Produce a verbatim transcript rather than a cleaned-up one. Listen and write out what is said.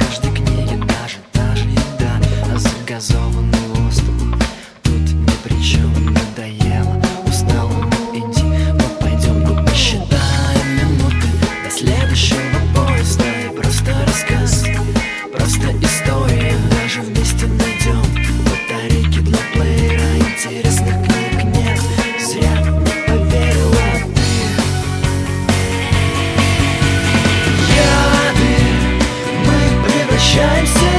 каждой книге даже, даже еда. А загазованный воздух тут ни при чем. Надоело, устал, ну иди, мы пойдем, ну посчитаем минуты до следующего поезда. И просто рассказ, просто история. Даже вместе найдем батарейки для плеера. Интересных книг нет, зря не поверила ты. Яды, мы превращаемся